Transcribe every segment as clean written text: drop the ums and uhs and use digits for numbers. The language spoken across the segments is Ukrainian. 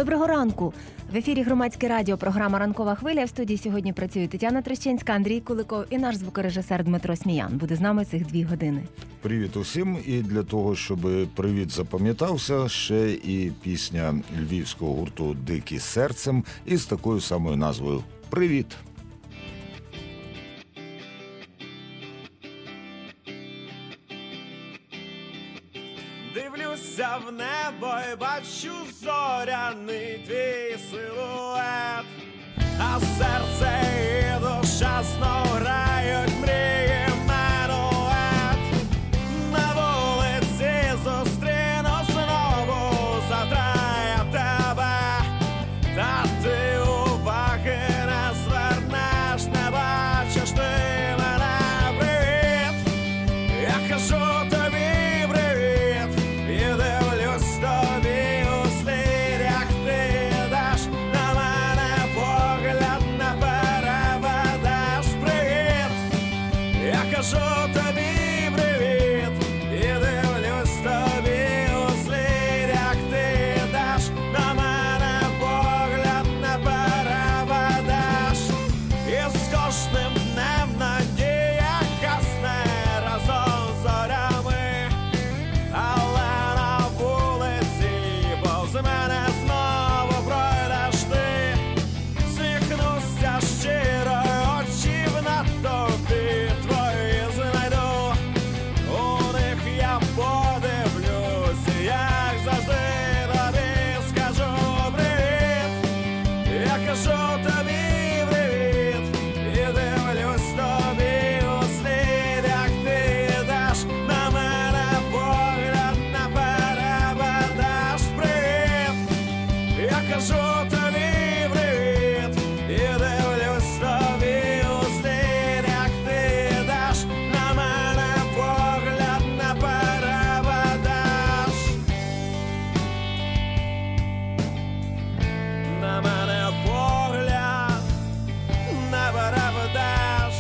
Доброго ранку! В ефірі Громадське радіо, програма «Ранкова хвиля». В студії сьогодні працюють Тетяна Трещинська, Андрій Куликов і наш звукорежисер Дмитро Сміян. Буде з нами цих 2 години. Привіт усім. І для того, щоб привіт запам'ятався, ще і пісня львівського гурту «Дикі серцем» із такою самою назвою «Привіт». Дивлюся в небо і бачу зоряний твій силует, а серце і душа знов грають мрії минует. На вулиці зустріну знову, завтра я тебе, та ти уваги не звернеш, не бачиш ти мене. Привіт, я кажу тобі привіт, і дивлюсь тобі у слід, як ти даш на мене погляд, не переведеш. Привіт, я кажу тобі привіт, і дивлюсь тобі у слід, як ти даш на мене погляд, не переведеш. І з кожним днем надія гасне разом з зорями, але на вулиці повз мене знову пройдеш ти. Сміхнуся щиро, очі в натовпі твої знайду, у них я подивлюсь, як завжди тобі скажу привіт. Я кажу тобі привіт, і дивлюсь тобі у слід, як ти даш на мене погляд, не переведеш. Привіт, я кажу тобі привіт, і дивлюсь тобі у слід, як ти даш на мене погляд, не переведеш. На мене погляд, не переведеш.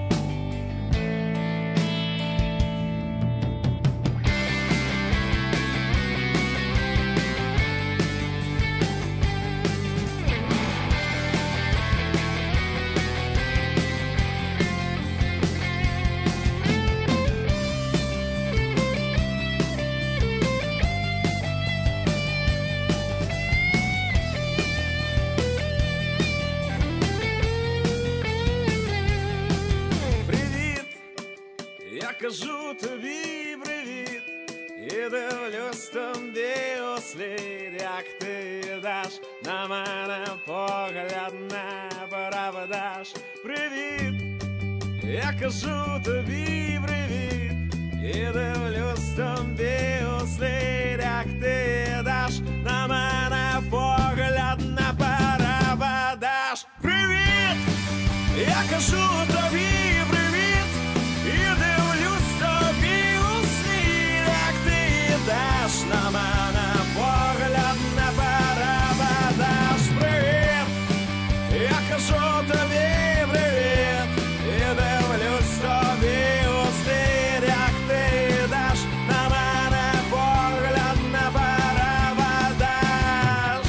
Привіт, я кажу тобі привіт, і дивлюсь тобі у слід, як ти даш на мене погляд, не переведеш. Привіт, я кажу тобі привіт, і дивлюсь тобі у слід, як ти даш на мене погляд, не переведеш. Привіт, я кажу тобі привіт, і дивлюсь тобі у слід, як ти даш на мене погляд, не переведеш. Привіт, я кажу тобі привіт, і дивлюсь тобі у слід, як ти даш на мене погляд, не переведеш.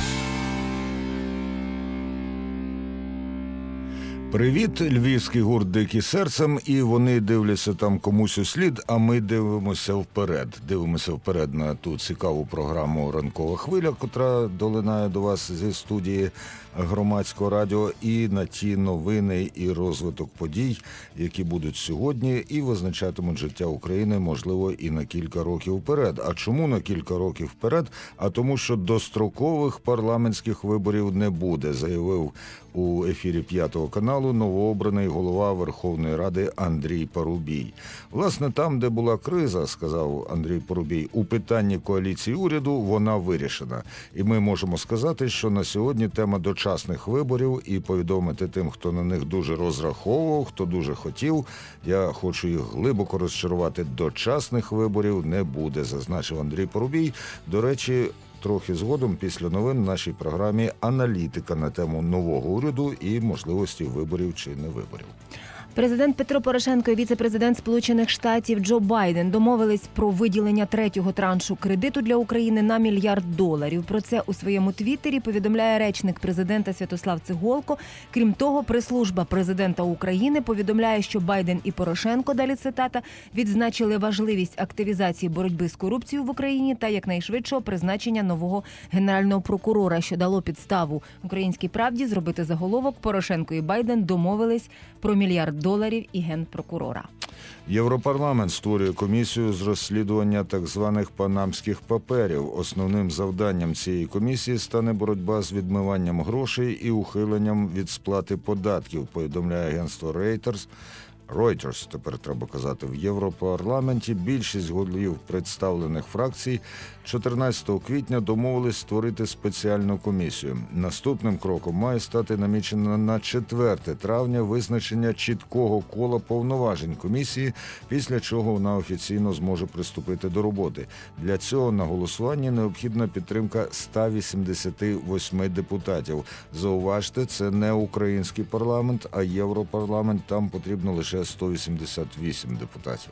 Привіт, львівський гурт «Дикі серцем», і вони дивляться там комусь у слід, а ми дивимося вперед. Дивимося вперед на ту цікаву програму «Ранкова хвиля», котра долинає до вас зі студії Громадського радіо, і на ті новини і розвиток подій, які будуть сьогодні і визначатимуть життя України, можливо, і на кілька років вперед. А чому на кілька років вперед? А тому, що дострокових парламентських виборів не буде, заявив у ефірі 5-го каналу новообраний голова Верховної Ради Андрій Парубій. Власне, там, де була криза, сказав Андрій Парубій, у питанні коаліції уряду вона вирішена. І ми можемо сказати, що на сьогодні тема дочасних виборів, і повідомити тим, хто на них дуже розраховував, хто дуже хотів, я хочу їх глибоко розчарувати, дочасних виборів не буде, зазначив Андрій Парубій. До речі, трохи згодом, після новин, в нашій програмі аналітика на тему нового уряду і можливості виборів чи не виборів. Президент Петро Порошенко і віце-президент Сполучених Штатів Джо Байден домовились про виділення третього траншу кредиту для України на $1 мільярд. Про це у своєму твіттері повідомляє речник президента Святослав Цеголко. Крім того, прес-служба президента України повідомляє, що Байден і Порошенко, далі цитата, відзначили важливість активізації боротьби з корупцією в Україні та якнайшвидшого призначення нового генерального прокурора, що дало підставу «Українській правді» зробити заголовок «Порошенко і Байден домовились про $1 мільярд і генпрокурора». Європарламент створює комісію з розслідування так званих панамських паперів. Основним завданням цієї комісії стане боротьба з відмиванням грошей і ухиленням від сплати податків, повідомляє агентство Reuters, тепер треба казати, в Європарламенті більшість голів представлених фракцій 14 квітня домовились створити спеціальну комісію. Наступним кроком має стати намічено на 4 травня визначення чіткого кола повноважень комісії, після чого вона офіційно зможе приступити до роботи. Для цього на голосуванні необхідна підтримка 188 депутатів. Зауважте, це не український парламент, а Європарламент, там потрібно лише 188 депутатів.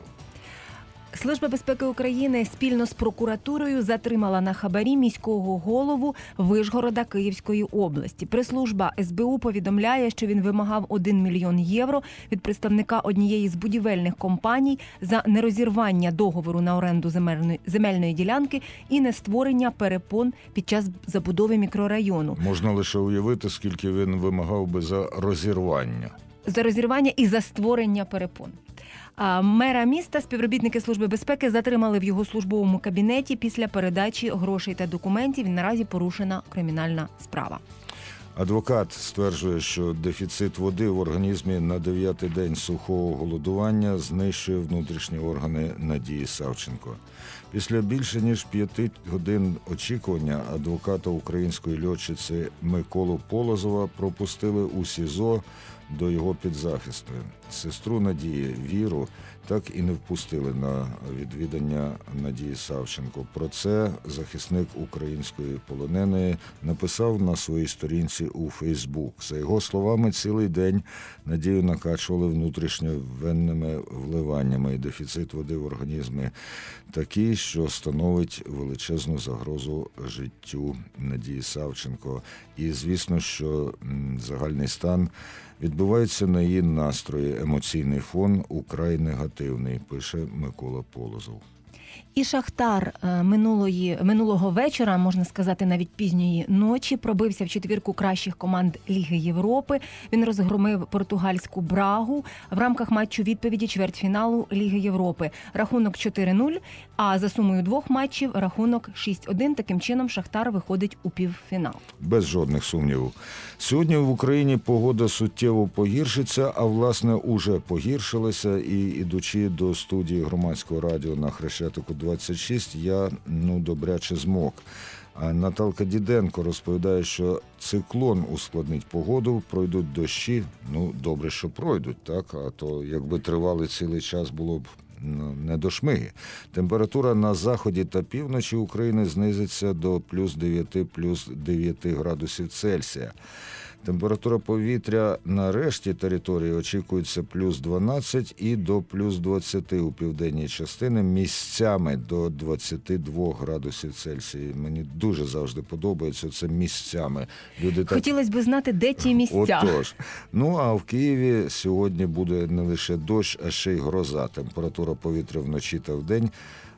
Служба безпеки України спільно з прокуратурою затримала на хабарі міського голову Вишгорода Київської області. Прес-служба СБУ повідомляє, що він вимагав $1 мільйон від представника однієї з будівельних компаній за нерозірвання договору на оренду земельної ділянки і нестворення перепон під час забудови мікрорайону. Можна лише уявити, скільки він вимагав би за розірвання. За розірвання і за створення перепон. Мера міста співробітники Служби безпеки затримали в його службовому кабінеті після передачі грошей та документів. Наразі порушена кримінальна справа. Адвокат стверджує, що дефіцит води в організмі на 9-й день сухого голодування знищує внутрішні органи Надії Савченко. Після більше ніж 5 годин очікування адвоката української льотчиці Миколу Полозова пропустили у СІЗО до його підзахисної. Сестру Надії Віру так і не впустили на відвідання Надії Савченко. Про це захисник української полоненої написав на своїй сторінці у Фейсбук. За його словами, цілий день Надію накачували внутрішньовенними вливаннями, і дефіцит води в організмі такий, що становить величезну загрозу життю Надії Савченко. І, звісно, що загальний стан відбувається на її настрої. Емоційний фон украй негативний, пише Микола Полозов. І Шахтар минулого вечора, можна сказати, навіть пізньої ночі, пробився в четвірку кращих команд Ліги Європи. Він розгромив португальську Брагу в рамках матчу відповіді чвертьфіналу Ліги Європи. Рахунок 4-0, а за сумою 2 матчів рахунок 6-1. Таким чином Шахтар виходить у півфінал. Без жодних сумнівів. Сьогодні в Україні погода суттєво погіршиться, а власне уже погіршилася. І ідучи до студії Громадського радіо на Хрещатику 26, я добряче змок. А Наталка Діденко розповідає, що циклон ускладнить погоду, пройдуть дощі. Добре, що пройдуть, так? А то якби тривали цілий час, було б не до шмиги. Температура на заході та півночі України знизиться до плюс 9 градусів Цельсія. Температура повітря на решті території очікується плюс 12 і до плюс 20 у південній частині, місцями до 22 градусів Цельсія. Мені дуже завжди подобається це місцями. Хотілося б знати, де ті місця. Отож. А в Києві сьогодні буде не лише дощ, а ще й гроза. Температура повітря вночі та вдень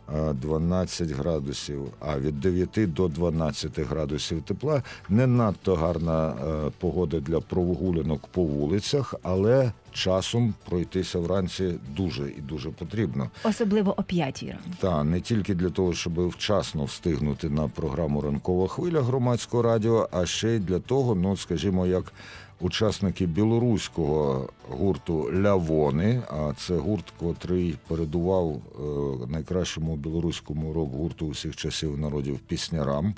12 градусів, а від 9 до 12 градусів тепла. Не надто гарна погода для прогулянок по вулицях, але часом пройтися вранці дуже і дуже потрібно. Особливо о 5-й ранку. Так, не тільки для того, щоб вчасно встигнути на програму «Ранкова хвиля» Громадського радіо, а ще й для того, скажімо, як учасники білоруського гурту «Лявони», а це гурт, котрий передував найкращому білоруському рок-гурту усіх часів народів піснярам.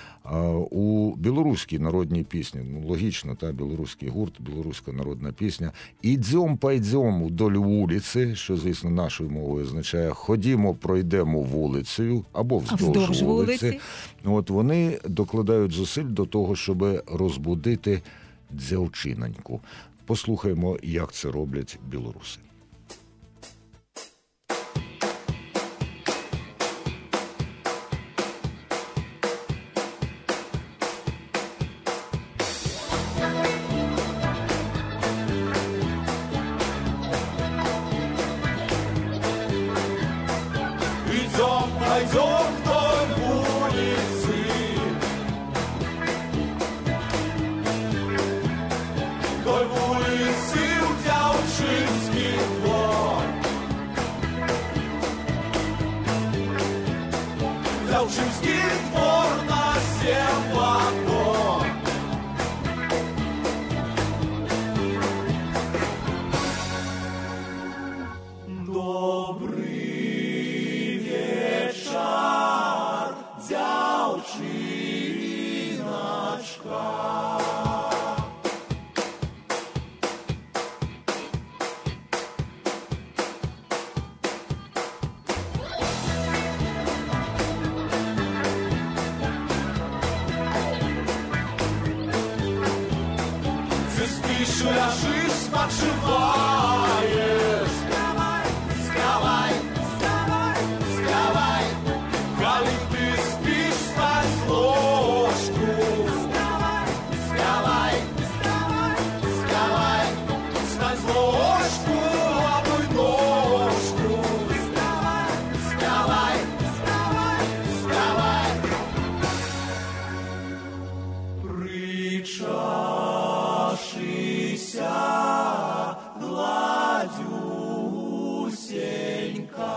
У білоруській народній пісні, логічно, білоруський гурт, білоруська народна пісня «Ідзьом, пайдзьом вдоль вулиці», що, звісно, нашою мовою означає «ходімо, пройдемо вулицею» або «вздовж вулиці». От вони докладають зусиль до того, щоб розбудити дзявчиноньку. Послухаємо, як це роблять білоруси. Пойдем вдоль улицы, вдоль улицы у Дзяўчынскі двор. Дзяўчынскі двор на 7 вагон. Добрый спишь, ляжешь, спочиваешь. Вставай, вставай, вставай, вставай. Коли ты спишь, встань с ложку. Вставай, вставай, вставай, вставай. Встань с ложку, обуй ножку. Вставай, вставай, вставай, вставай. Причашися гладюсенька.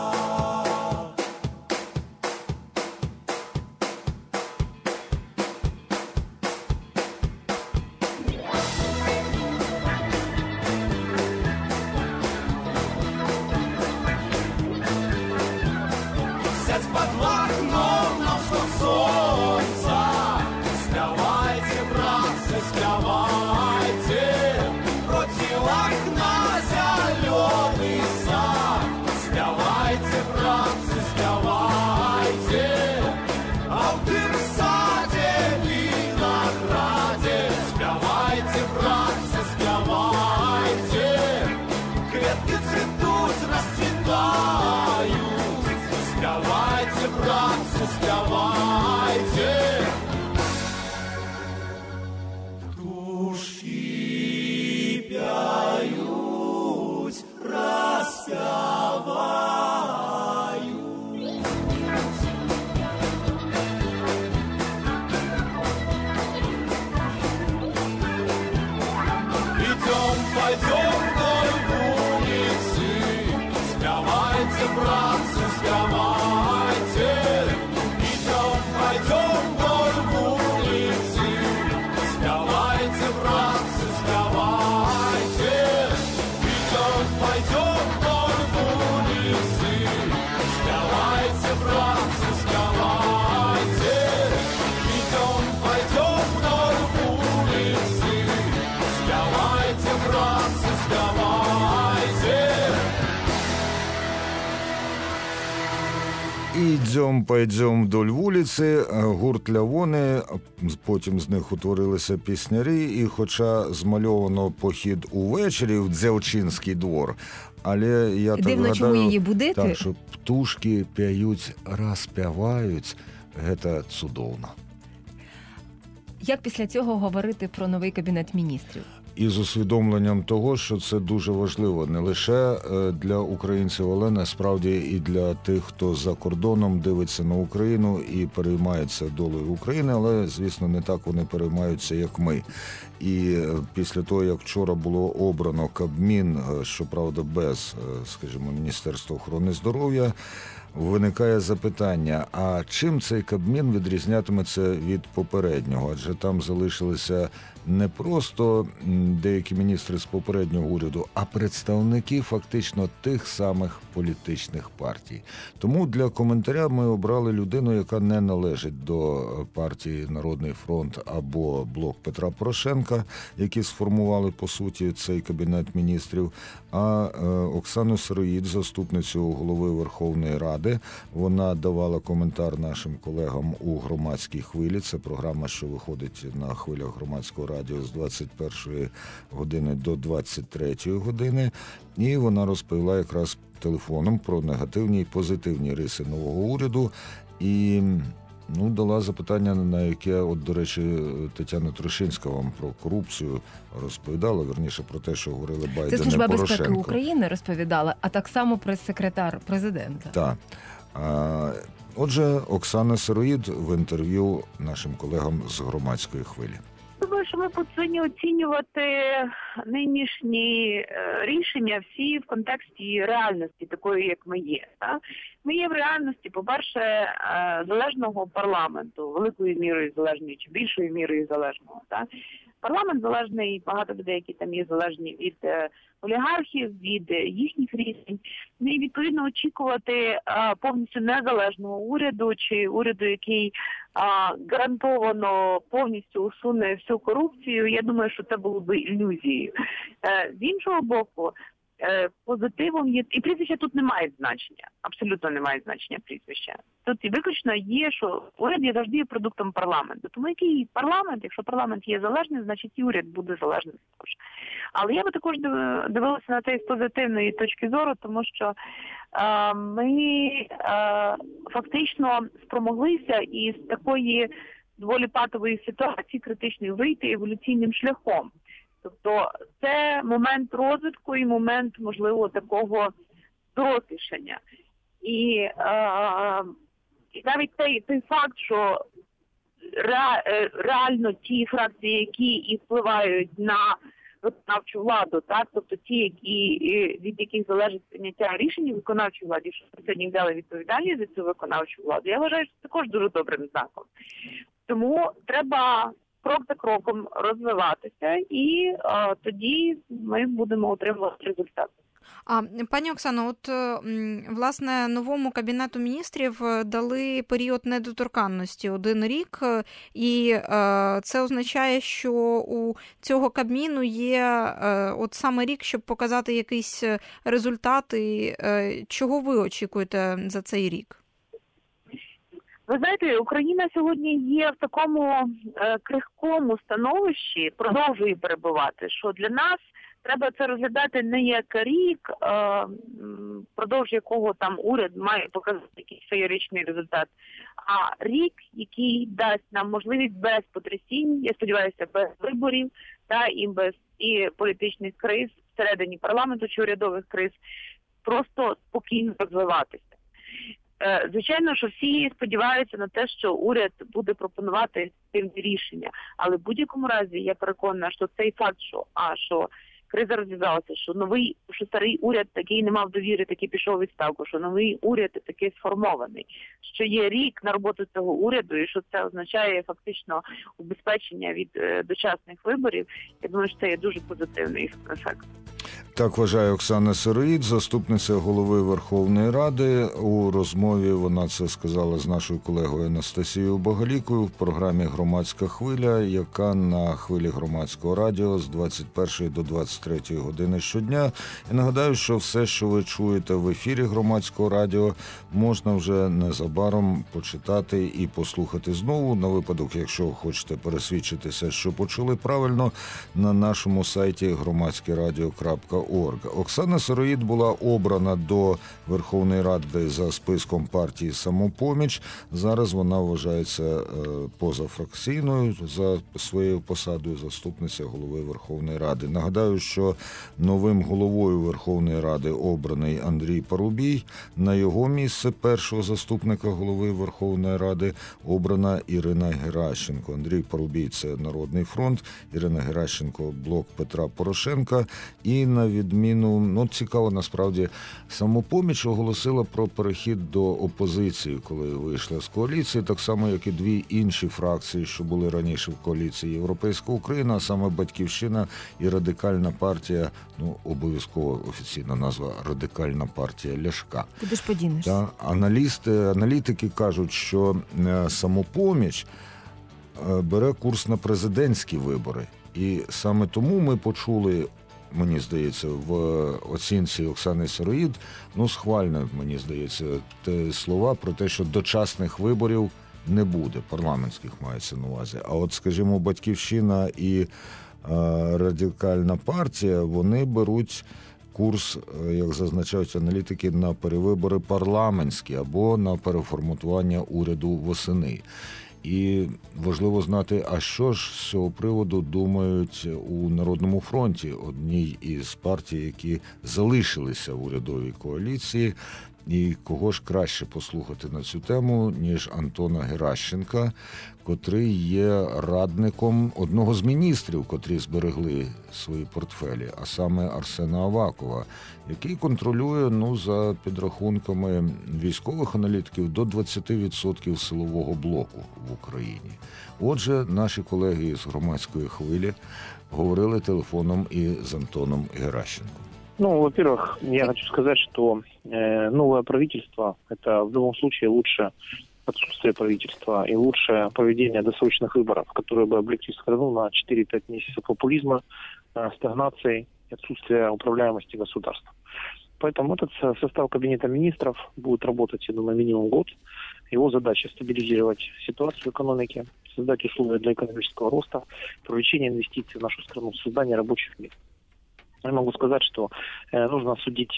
Сядь под окном на вход солнца. Спявайте, братцы, спявайте. Против окна зеленый сад. Спявайте, братцы, спявайте. А в тым саде винограде. Спявайте, братцы, спявайте. Кветки цветут, расцветают. Спявайте, братцы, спявайте. Птушки пяют, распявают. Идем, пойдем вдоль улицы. Спявайте, братцы, спявайте. Идем, пойдем вдоль улицы. Спявайте, братцы, спявайте. Идем, пойдем вдоль улицы. Спявайте, братцы, спявайте. Идем, пойдем вдоль улицы. Спявайте, братцы, спявайте. «Ідьом, пойдем вдоль вулиці», гурт «Лявони», потім з них утворилися піснярі, і хоча змальовано похід увечері в Дзяўчынскі двор, але я так Дивно, чому гадаю, її будити? так, що птушки пяють, распявають, гэта цудоўна. Як після цього говорити про новий Кабінет міністрів? І з усвідомленням того, що це дуже важливо не лише для українців, але насправді і для тих, хто за кордоном дивиться на Україну і переймається долею України, але, звісно, не так вони переймаються, як ми. І після того, як вчора було обрано Кабмін, щоправда, без, скажімо, Міністерства охорони здоров'я, виникає запитання, а чим цей Кабмін відрізнятиметься від попереднього? Адже там залишилися не просто деякі міністри з попереднього уряду, а представники фактично тих самих політичних партій. Тому для коментаря ми обрали людину, яка не належить до партії «Народний фронт» або «Блок Петра Порошенка», які сформували, по суті, цей Кабінет міністрів, а Оксану Сироїд, заступницю голови Верховної Ради. Вона давала коментар нашим колегам у «Громадській хвилі». Це програма, що виходить на хвилях Громадського радіо з 21 години до 23 години. І вона розповіла якраз телефоном про негативні і позитивні риси нового уряду. І дала запитання, на яке, до речі, Тетяна Трощинська вам про корупцію розповідала, верніше про те, що говорили Байден і Це Служба Порошенко. безпеки України розповідала, а так само прес-секретар президента. Так. Отже, Оксана Сироїд в інтерв'ю нашим колегам з Громадської хвилі. Думаю, що ми повинні оцінювати нинішні рішення всі в контексті реальності, такої, як ми є. Так? Ми є в реальності, по-перше, залежного парламенту, великою мірою залежної чи більшою мірою залежного. Так? Парламент залежний, багато людей, які там є залежні від олігархів, від їхніх рішень. І, відповідно, очікувати повністю незалежного уряду чи уряду, який гарантовано повністю усуне всю корупцію, я думаю, що це було б ілюзією. З іншого боку, позитивом є, і прізвища тут не мають значення, абсолютно не мають значення прізвища. Тут і виключно є, що уряд є завжди продуктом парламенту. Тому який парламент, якщо парламент є залежний, значить і уряд буде залежний також. Але я би також дивилася на це з позитивної точки зору, тому що ми фактично спромоглися із такої доволі патової ситуації критичної вийти еволюційним шляхом. Тобто це момент розвитку і момент, можливо, такого дорослішання. І навіть той факт, що реально ті фракції, які і впливають на виконавчу владу, так, тобто ті, від яких залежить прийняття рішень виконавчої влади, що сьогодні взяли відповідальність за цю виконавчу владу, я вважаю, що це також дуже добрим знаком. Тому треба крок за кроком розвиватися, і тоді ми будемо отримувати результат. Пані Оксано, от, власне, новому Кабінету міністрів дали період недоторканності 1 рік, і це означає, що у цього Кабміну є от саме рік, щоб показати якісь результати. Чого ви очікуєте за цей рік? Ви знаєте, Україна сьогодні є в такому крихкому становищі, продовжує перебувати, що для нас треба це розглядати не як рік, впродовж якого там уряд має показати якийсь феєричний результат, а рік, який дасть нам можливість без потрясінь, я сподіваюся, без виборів і без політичних криз всередині парламенту чи урядових криз, просто спокійно розвиватися. Звичайно, що всі сподіваються на те, що уряд буде пропонувати цим рішення. Але в будь-якому разі я переконана, що цей факт, що криза розв'язалася, що старий уряд такий не мав довіри, такий пішов у відставку, що новий уряд такий сформований, що є рік на роботу цього уряду і що це означає фактично убезпечення від дочасних виборів. Я думаю, що це є дуже позитивний ефект. Так вважає Оксана Сироїд, заступниця голови Верховної Ради. У розмові вона це сказала з нашою колегою Анастасією Боголікою в програмі «Громадська хвиля», яка на хвилі Громадського радіо з 21 до 23 години щодня. І нагадаю, що все, що ви чуєте в ефірі Громадського радіо, можна вже незабаром почитати і послухати знову, на випадок, якщо хочете пересвідчитися, що почули правильно, на нашому сайті громадськерадіо.орг. Оксана Сироїд була обрана до Верховної Ради за списком партії «Самопоміч». Зараз вона вважається позафракційною за своєю посадою заступниця голови Верховної Ради. Нагадаю, що новим головою Верховної Ради обраний Андрій Парубій. На його місце першого заступника голови Верховної Ради обрана Ірина Геращенко. Андрій Парубій – це Народний фронт, Ірина Геращенко – Блок Петра Порошенка. І на відміну, цікаво насправді, «Самопоміч» оголосила про перехід до опозиції, коли вийшла з коаліції, так само, як і 2 інші фракції, що були раніше в коаліції «Європейська Україна», а саме «Батьківщина» і Радикальна партія, обов'язково офіційна назва «Радикальна партія Ляшка». Куди ж подінешся? Аналітики кажуть, що «Самопоміч» бере курс на президентські вибори. І саме тому ми почули, мені здається, в оцінці Оксани Сироїд, схвально, мені здається, слова про те, що дочасних виборів не буде, парламентських мається на увазі. А от, скажімо, Батьківщина і Радикальна партія, вони беруть курс, як зазначають аналітики, на перевибори парламентські або на переформатування уряду восени. І важливо знати, а що ж з цього приводу думають у Народному фронті, одній із партій, які залишилися в урядовій коаліції. І кого ж краще послухати на цю тему, ніж Антона Геращенка, котрий є радником одного з міністрів, котрі зберегли свої портфелі, а саме Арсена Авакова, який контролює, за підрахунками військових аналітиків, до 20% силового блоку в Україні. Отже, наші колеги з громадської хвилі говорили телефоном і з Антоном Геращенком. Во-первых, я хочу сказать, что новое правительство – это в любом случае лучше отсутствие правительства и лучшее проведение досрочных выборов, которые бы облегчили страну на 4-5 месяцев популизма, стагнации и отсутствия управляемости государства. Поэтому этот состав Кабинета министров будет работать, я думаю, минимум год. Его задача – стабилизировать ситуацию в экономике, создать условия для экономического роста, привлечения инвестиций в нашу страну, создания рабочих мест. Я могу сказать, что нужно судить,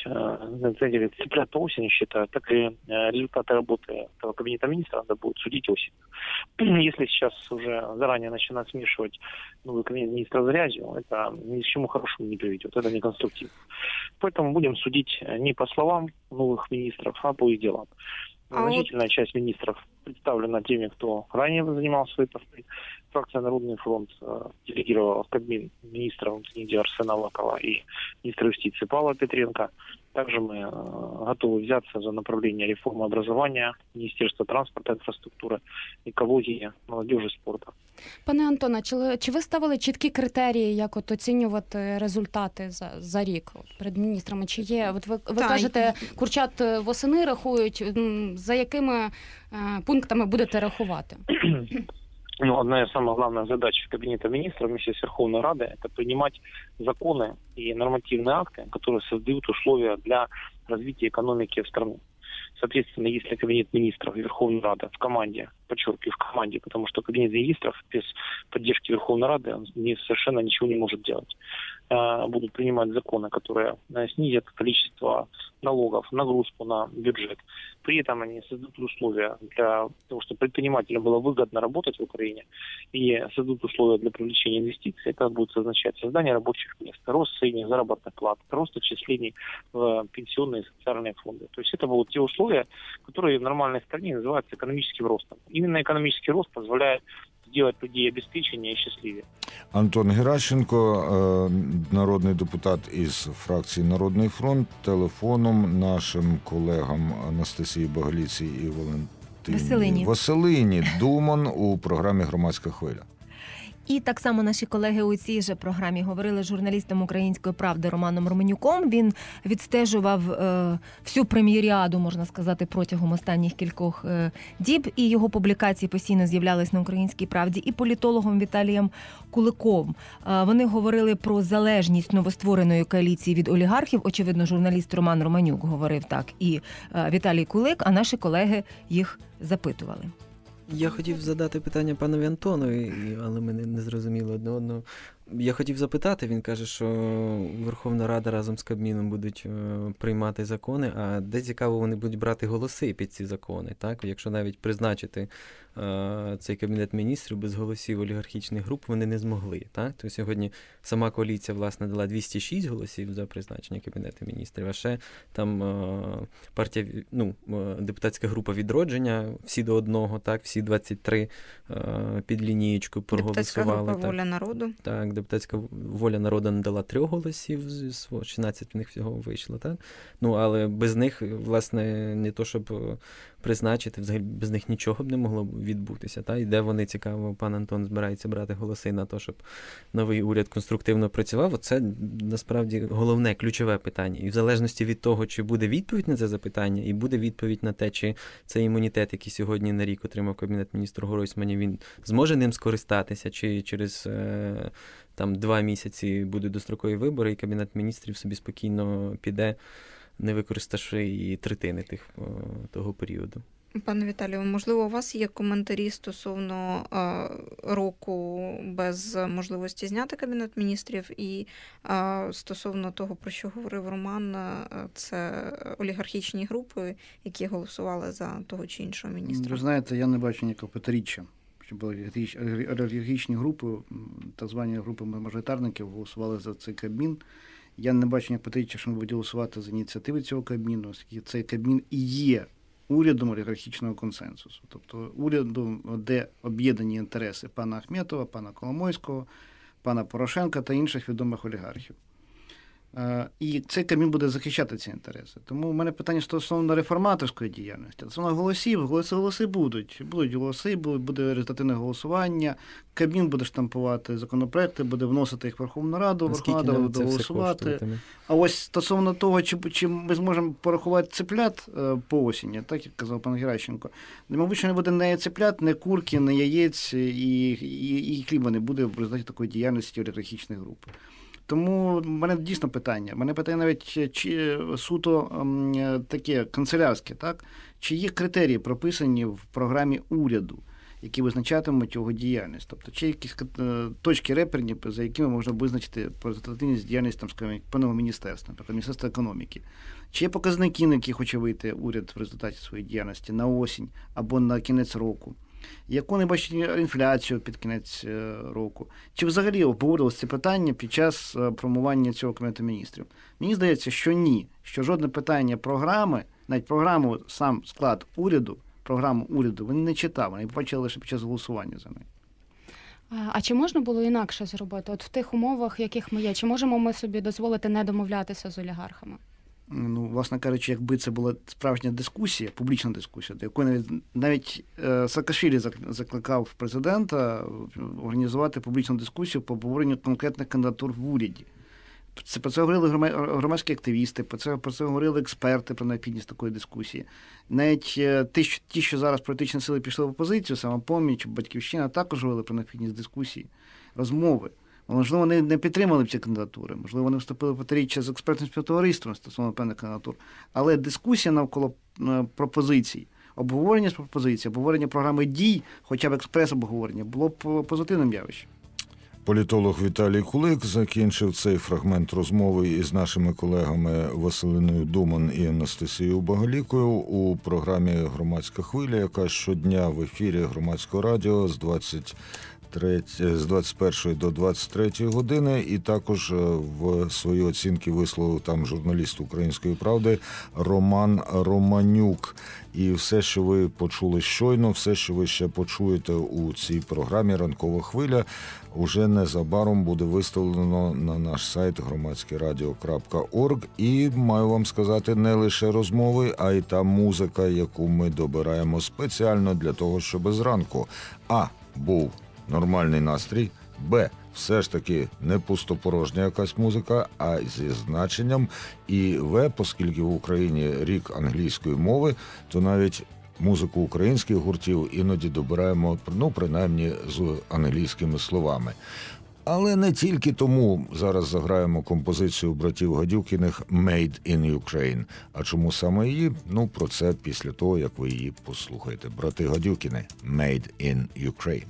цыплят по осени считают, так и результаты работы этого Кабинета министров надо будет судить осенью. Если сейчас уже заранее начинать смешивать новый Кабинет министров с грязью, это ни к чему хорошему не приведет, это не конструктивно. Поэтому будем судить не по словам новых министров, а по их делам. Значительная часть министров представлена теми, кто ранее занимал свои посты. Фракция «Народный фронт» делегировала в Кабмин министром книги Арсена Авакова и министра юстиции Павла Петренко. Также мы готовы взяться за направление реформы образования, Министерства транспорта, инфраструктуры, экологии, молодежи, спорту. Пане Антоне, чи ви ставили чіткі критерії, як оцінювати результати за рік перед міністрами? Чи є, ви кажете, курчат восени рахують, за якими пунктами будете рахувати? Одна из самых главных задач Кабинета министров вместе с Верховной Радой – это принимать законы и нормативные акты, которые создают условия для развития экономики в стране. Соответственно, если Кабинет министров и Верховная Рада в команде, подчеркиваю, в команде, потому что Кабинет министров без поддержки Верховной Рады совершенно ничего не может делать, будут принимать законы, которые снизят количество налогов, нагрузку на бюджет. При этом они создадут условия для того, чтобы предпринимателям было выгодно работать в Украине, и создадут условия для привлечения инвестиций. Это будет означать создание рабочих мест, рост средних заработных плат, рост отчислений в пенсионные и социальные фонды. То есть это будут те условия, которые в нормальной стране называются экономическим ростом. Именно экономический рост позволяет сделать людей обеспеченнее и счастливее. Антон Геращенко, народний депутат із фракції «Народний фронт», телефоном нашим колегам Анастасії Багаліцій і Валентині Василині Думан у програмі «Громадська хвиля». І так само наші колеги у цій же програмі говорили з журналістом «Української правди» Романом Романюком. Він відстежував всю прем'єріаду, можна сказати, протягом останніх кількох діб, і його публікації постійно з'являлись на «Українській правді», і політологом Віталієм Куликом. Вони говорили про залежність новоствореної коаліції від олігархів. Очевидно, журналіст Роман Романюк говорив так, і Віталій Кулик, а наші колеги їх запитували. Я хотів задати питання панові Антонові, але ми не зрозуміли одне одного. Я хотів запитати, він каже, що Верховна Рада разом з Кабміном будуть приймати закони, а де цікаво вони будуть брати голоси під ці закони, так? Якщо навіть призначити цей Кабінет міністрів без голосів олігархічних груп вони не змогли, так? То сьогодні сама коаліція, власне, дала 206 голосів за призначення Кабінету міністрів, а ще там партія, депутатська група «Відродження», всі до одного, так? Всі 23 під лінієчку проголосували. Депутатська група «Воля народу». Так, депутатська «Воля народу» надала 3 голосів, 16 в них всього вийшло, так? Але без них, власне, не то, щоб призначити, взагалі без них нічого б не могло відбутися, так? І де вони, цікаво, пан Антон збирається брати голоси на те, щоб новий уряд конструктивно працював, це, насправді, головне, ключове питання. І в залежності від того, чи буде відповідь на це запитання, і буде відповідь на те, чи цей імунітет, який сьогодні на рік отримав Кабінет міністру Гройсмана, він зможе ним скористатися, чи через 2 місяці будуть дострокові вибори, і Кабінет міністрів собі спокійно піде не використавши і третини того періоду. Пане Віталію, можливо, у вас є коментарі стосовно року без можливості зняти Кабінет міністрів і стосовно того, про що говорив Роман, це олігархічні групи, які голосували за того чи іншого міністра? Ви знаєте, я не бачу ніякого протиріччя, щоб олігархічні групи, так звані групи мажоритарників, голосували за цей Кабмін. Я не бачу ніякого протиріччя, що ми будемо голосувати за ініціативи цього Кабміну, оскільки цей Кабмін і є урядом олігархічного консенсусу. Тобто урядом, де об'єднані інтереси пана Ахметова, пана Коломойського, пана Порошенка та інших відомих олігархів. І цей Кабмін буде захищати ці інтереси. Тому в мене питання стосовно реформаторської діяльності. Стосовно голосів, голоси будуть. Будуть голоси, буде результативне голосування, Кабмін буде штампувати законопроекти, буде вносити їх в Верховну Раду, Верховна Рада буде голосувати. А ось стосовно того, чи ми зможемо порахувати цеплят по осені, так як казав пан Геращенко, мабуть, що не буде не цеплят, не курки, не яєць, і хліба не буде в результаті такої діяльності олігархічних груп. Тому в мене дійсно питання. В мене питання навіть чи суто таке канцелярське, так? Чи є критерії прописані в програмі уряду, які визначатимуть його діяльність? Тобто, чи якісь точки реперні, за якими можна визначити результативність діяльності там, скажімо, певного міністерства, наприклад, Міністерства економіки? Чи є показники, на які хоче вийти уряд в результаті своєї діяльності на осінь або на кінець року? Яку не бачить інфляцію під кінець року? Чи взагалі обговорювалося це питання під час формування цього Кабінету міністрів? Мені здається, що ні. Що жодне питання програми, навіть програму, сам склад уряду, програму уряду, вони не читали, вони побачили лише під час голосування за неї. А чи можна було інакше зробити? От в тих умовах, в яких ми є, чи можемо ми собі дозволити не домовлятися з олігархами? Ну, власне кажучи, якби це була справжня дискусія, публічна дискусія, до якої навіть Саакашвілі закликав президента організувати публічну дискусію по обговоренню конкретних кандидатур в уряді. Про це говорили громадські активісти, про це говорили експерти про необхідність такої дискусії. Навіть ті, що зараз політичні сили пішли в опозицію, «Самопоміч», «Батьківщина» також говорили про необхідність дискусії, розмови. Можливо, вони не підтримали б ці кандидатури, можливо, вони вступили в протиріччя з експертним співтовариством стосовно певних кандидатур. Але дискусія навколо пропозицій, обговорення з пропозицій, обговорення програми дій, хоча б експрес-обговорення, було б позитивним явищем. Політолог Віталій Кулик закінчив цей фрагмент розмови із нашими колегами Василиною Думан і Анастасією Багалікою у програмі «Громадська хвиля», яка щодня в ефірі Громадського радіо з 21 до 23 години, і також в свої оцінки висловив там журналіст «Української правди» Роман Романюк. І все, що ви почули щойно, все, що ви ще почуєте у цій програмі «Ранкова хвиля», уже незабаром буде виставлено на наш сайт громадськерадіо.орг. І маю вам сказати, не лише розмови, а й та музика, яку ми добираємо спеціально для того, щоб зранку був нормальний настрій, Б, все ж таки не пустопорожня якась музика, а зі значенням, і В, оскільки в Україні рік англійської мови, то навіть музику українських гуртів іноді добираємо, принаймні, з англійськими словами. Але не тільки тому зараз заграємо композицію братів Гадюкіних «Made in Ukraine». А чому саме її? Про це після того, як ви її послухаєте. Брати Гадюкіни «Made in Ukraine».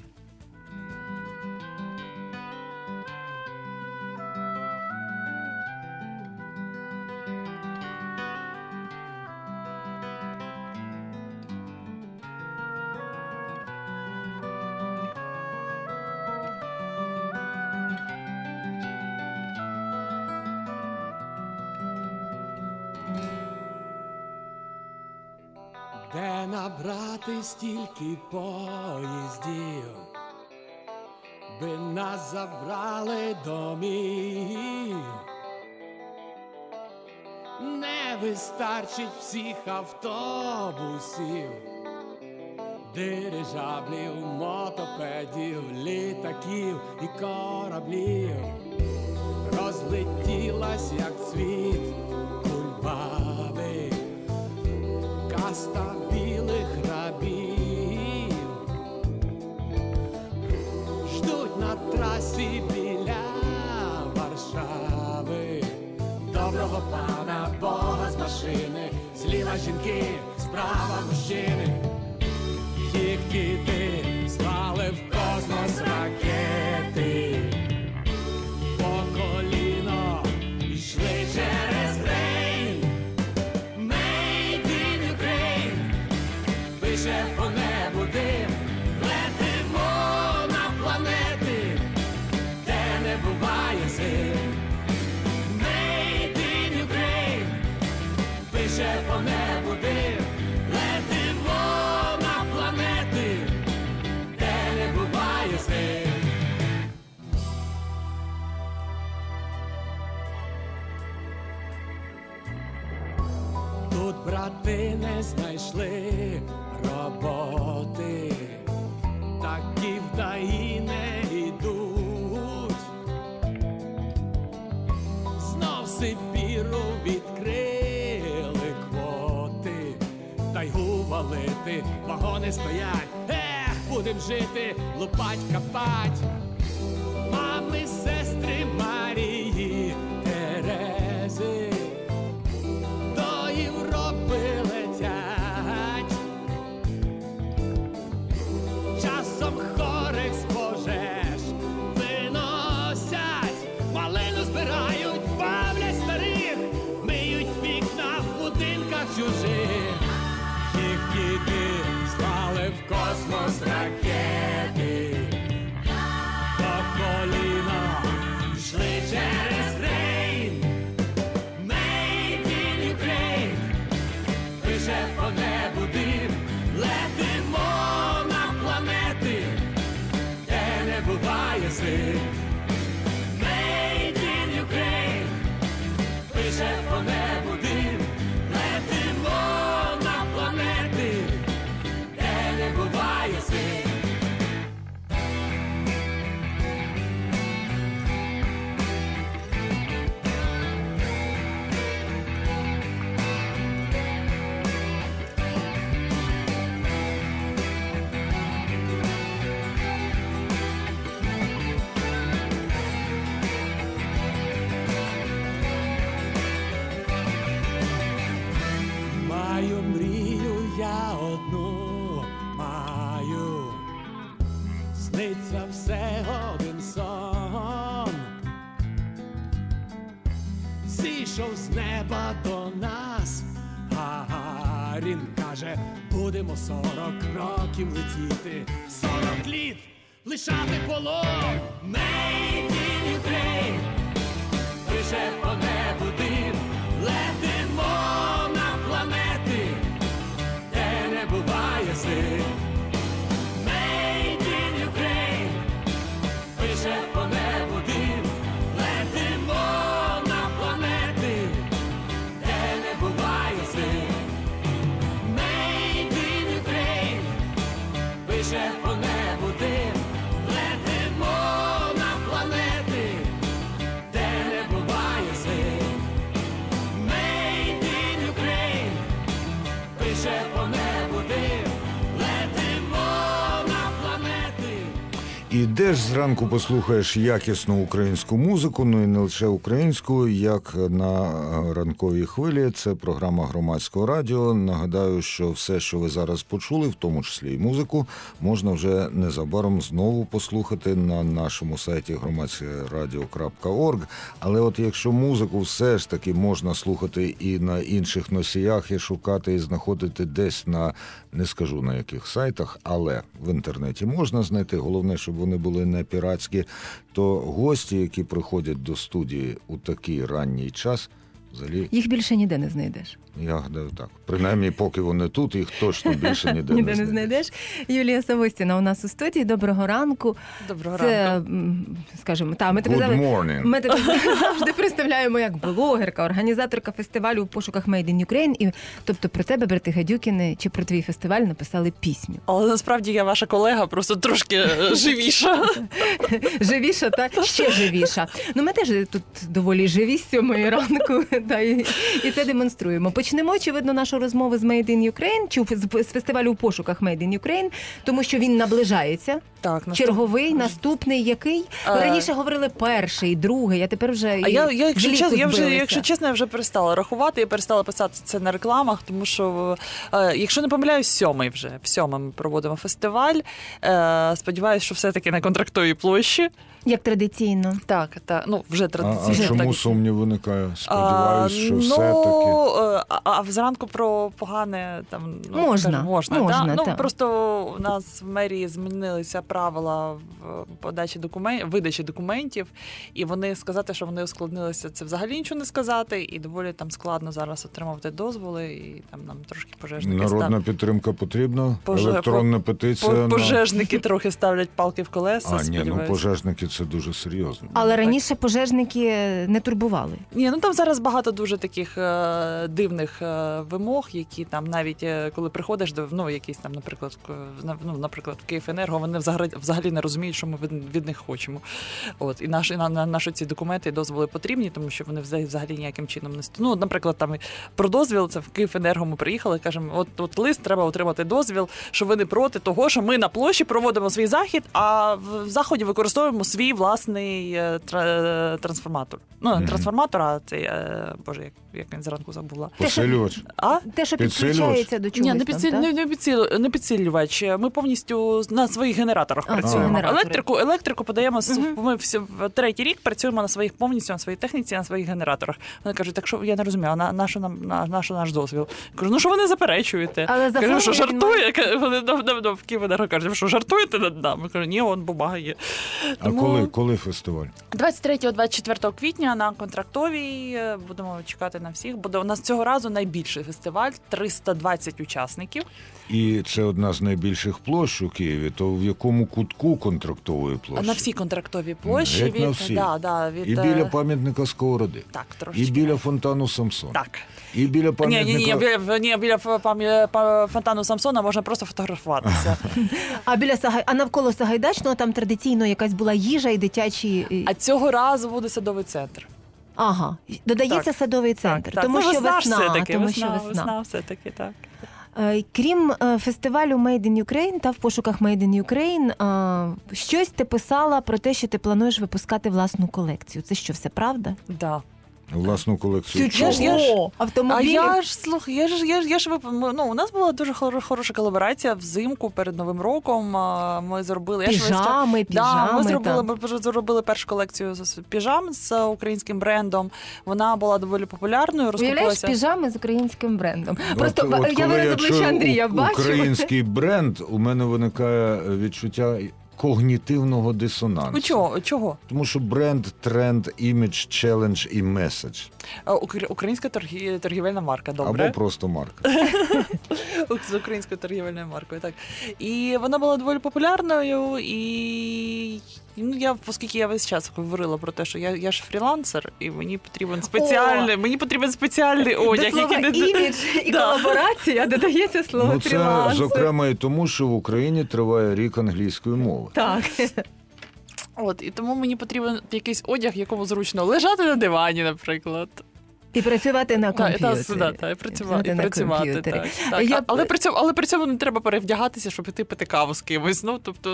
Де набрати стільки поїздів, би нас забрали домів. Не вистачить всіх автобусів, дирижаблів, мотопедів, літаків і кораблів. Розлетілась, як цвіт кульбаби, каста білих рабів. Ждуть на трасі біля Варшави доброго пана Бога з машини, зліва жінки, справа мужчини. Їх діти слали в космос ракети. По коліно йшли через Рейн. Made in Ukraine. Пише по небу дим. Летимо на планети, де не буває зим. Made in Ukraine. Пише по небу дим. Летимо на планети, де не буває зим. Тут брати не знайшли роботи, такі вдаї не йдуть. Знов Сибіру відкрили квоти, тайгу валити, вагони стоять. Будем жити, лупать, копать. Мами, сестри Марії, Терези до Європи летять. Часом хорих з пожеж виносять, малину збирають, бавлять старих, миють вікна в будинках чужих. Їх діти слали в космос ракети. По коліно йшли через Рейн. Made in Ukraine. Пише по небу дим. Летимо на планети, де не буває зим. Made in Ukraine. Пише по небу дим. Летимо на планети, де не буває зим. Маю мрію я одну, маю, сниться все один сон. Зійшов з неба до нас Гагарін, каже, будемо 40 років летіти, 40 літ лишати полон. Made in Ukraine. Пише по небу дим. Летимо на планети, де не буває зим. Made in Ukraine. Пише по небу дим. Летимо на планети, де не буває зим. Made in Ukraine. Пише по небу дим. Летимо на планети, де не буває зим. Made in Ukraine. Пише по небу дим. Летимо на планети. І де ж зранку послухаєш якісну українську музику, ну і не лише українську, як на ранковій хвилі. Це програма Громадського радіо. Нагадаю, що все, що ви зараз почули, в тому числі і музику, можна вже незабаром знову послухати на нашому сайті громадськерадіо.орг. Але от якщо музику все ж таки можна слухати і на інших носіях, і шукати, і знаходити десь на, не скажу на яких сайтах, але в інтернеті можна знайти, головне, щоб вони були не піратські, то гості, які приходять до студії у такий ранній час, взагалі... Їх більше ніде не знайдеш. Я гадаю, так. Принаймні, поки вони тут, їх точно більше ніде не знайдеш. Юлія Савостіна у нас у студії. Доброго ранку. Доброго ранку. Скажімо, ми тебе завжди представляємо як блогерка, організаторка фестивалю у пошуках Made in Ukraine. І, тобто про тебе, брати Гадюкіни, чи про твій фестиваль написали пісню. Але насправді я ваша колега, просто трошки живіша. Живіша, так? Ще живіша. Ну, ми теж тут доволі живі з 7 ранку. І це демонструємо. Почнемо, очевидно, нашу розмову з Made in Ukraine, чи з фестивалю «У пошуках Made in Ukraine», тому що він наближається. Так, Черговий, наступний який? Раніше говорили перший, другий, а тепер вже якщо чесно, я вже перестала рахувати, я перестала писати це на рекламах, тому що, якщо не помиляюсь, в сьомий ми проводимо фестиваль. Сподіваюсь, що все-таки на Контрактовій площі. Як традиційно. Так, вже традиційно. А чому сумнів виникає? Сподіваюсь, що все-таки. А зранку про погане там можна. Так. Просто у нас в мерії змінилися правила в видачі документів, і вони сказати, що вони ускладнилися, це взагалі нічого не сказати, і доволі там складно зараз отримувати дозволи, і там нам трошки пожежники Народна підтримка потрібна? Електронна петиція? Пожежники трохи ставлять палки в колеса. Пожежники це дуже серйозно. Але раніше пожежники не турбували. Ні, там зараз багато дуже таких дивних вимог, які там навіть коли приходиш до якісь там, наприклад, в Київенерго, вони взагалі не розуміють, що ми від них хочемо. От і наші ці документи і дозволи потрібні, тому що вони взагалі ніяким чином не наприклад, там про дозвіл, це в Київенерго ми приїхали, кажемо, от лист треба отримати дозвіл, що ви не проти того, що ми на площі проводимо свій захід, а в заході використовуємо свій власний трансформатор. Трансформатор, а це, як він зранку забула. Посилювач? Те, що підключається до чогось. Не підсилювач. Ми повністю на своїх генераторах працюємо. Електрику подаємо, ми в третій рік працюємо повністю на своїй техніці, на своїх генераторах. Вони кажуть, так що я не розумію, а на що наш дозвіл? Кажу, що ви не заперечуєте? Кажу, що жартує? Вони в Київенерго кажуть, що жартуєте над нами? Кажу, ні, бумага є. А коли фестиваль? 23-24 квітня на Контрактовій. Будемо чекати на всіх. Буде у нас цього разу найбільший фестиваль, 320 учасників. І це одна з найбільших площ у Києві. То в якому кутку Контрактової площі? На всій Контрактовій площі. І біля пам'ятника Сковороди. Так, трошки. І біля фонтану Самсон. Так. І біля пам'ятника... Ні, біля фонтану Самсона можна просто фотографуватися. А навколо Сагайдачного там традиційно якась була їжа і дитячі... А цього разу буде садовий центр. Ага, додається садовий центр, так. Тому що весна. Весна все-таки, так. Крім фестивалю Made in Ukraine та в пошуках Made in Ukraine, щось ти писала про те, що ти плануєш випускати власну колекцію. Це що, все правда? Так. Власну колекцію. Автомобілів? У нас була дуже хороша колаборація взимку перед Новим роком. Ми зробили піжами. Ми зробили першу колекцію з піжам з українським брендом. Вона була доволі популярною. Уявляєш, піжами з українським брендом. Просто я вираз обличчя Андрія бачу. Український бренд, у мене виникає відчуття когнітивного дисонансу. Чого? Тому що бренд, тренд, імідж, челендж і меседж. Українська торгівельна марка, добре. Або просто марка. З українською торгівельною маркою, так. І вона була доволі популярною, і оскільки я весь час говорила про те, що я ж фрілансер, і мені потрібен спеціальний одяг. До слова імідж і колаборація додається слово фрілансер. Це, зокрема, і тому, що в Україні триває рік англійської мови. Так. І тому мені потрібен якийсь одяг, якому зручно лежати на дивані, наприклад. І працювати на комп'ютері. І працювати, так. Але при цьому не треба перевдягатися, щоб іти пити каву з кимось.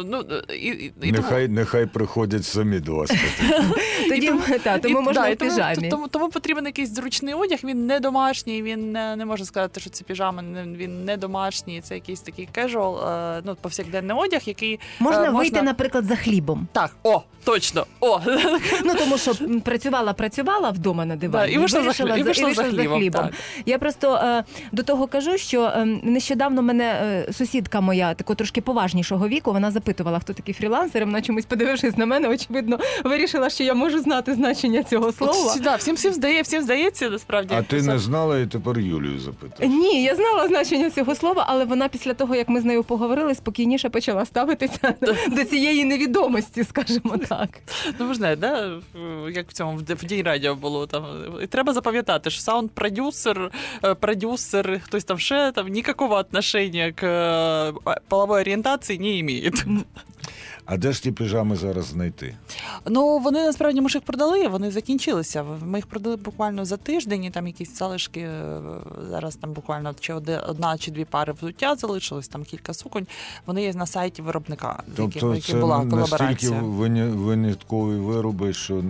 Нехай приходять самі до вас. Тому можна в піжамі. Тому потрібен якийсь зручний одяг, він не домашній, він не може сказати, що це піжама, він не домашній, це якийсь такий кежуал, повсякденний одяг, який можна вийти, наприклад, за хлібом. Так, точно. Тому що працювала вдома на дивані. І вийшла за хлібом. Так. Я просто до того кажу, що нещодавно мене сусідка моя, такого трошки поважнішого віку, вона запитувала, хто такий фрілансер, і вона чомусь, подивившись на мене, очевидно, вирішила, що я можу знати значення цього слова. Всім здається, насправді. А ти не знала і тепер Юлію запитаєш? Ні, я знала значення цього слова, але вона після того, як ми з нею поговорили, спокійніше почала ставитися до цієї невідомості, скажімо так. Ви знаєте, як в цьому в День радіо було, там, і треба запам'ятати, що саунд-продюсер, хтось там ще, ніякого отношення к половой орієнтації не має. А де ж ті піжами зараз знайти? Ну, вони, насправді, ми ж їх продали, вони закінчилися. Ми їх продали буквально за тиждень, і там якісь залишки, зараз там буквально чи одна чи дві пари взуття залишилось, там кілька суконь. Вони є на сайті виробника, Тобто який була колаборація. Настільки виняткові вироби, що...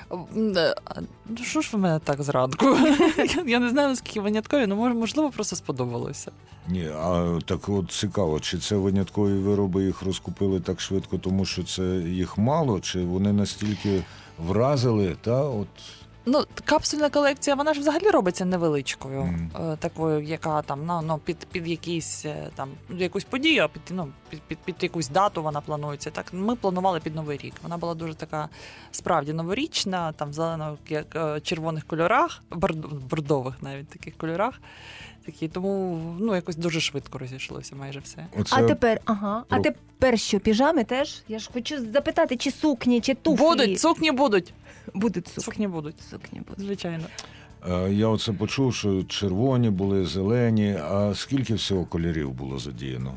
Що ж ви мене так зранку? Я не знаю, наскільки виняткові, але можливо просто сподобалося. Ні, а так от цікаво, чи це виняткові вироби, їх розкупили так швидко, тому що це їх мало, чи вони настільки вразили, от... Ну, капсульна колекція, вона ж взагалі робиться невеличкою, такою, яка там, під якісь, там, якусь подію, під якусь дату вона планується. Так, ми планували під Новий рік. Вона була дуже така, справді, новорічна, там, в зелено-червоних кольорах, бордових навіть таких кольорах. Тому, якось дуже швидко розійшлося майже все. А тепер що, піжами теж? Я ж хочу запитати, чи сукні, чи туфлі? Будуть, сукні будуть. Будуть сукні. Сукні будуть, звичайно. Я оце почув, що червоні були, зелені. А скільки всього кольорів було задіяно?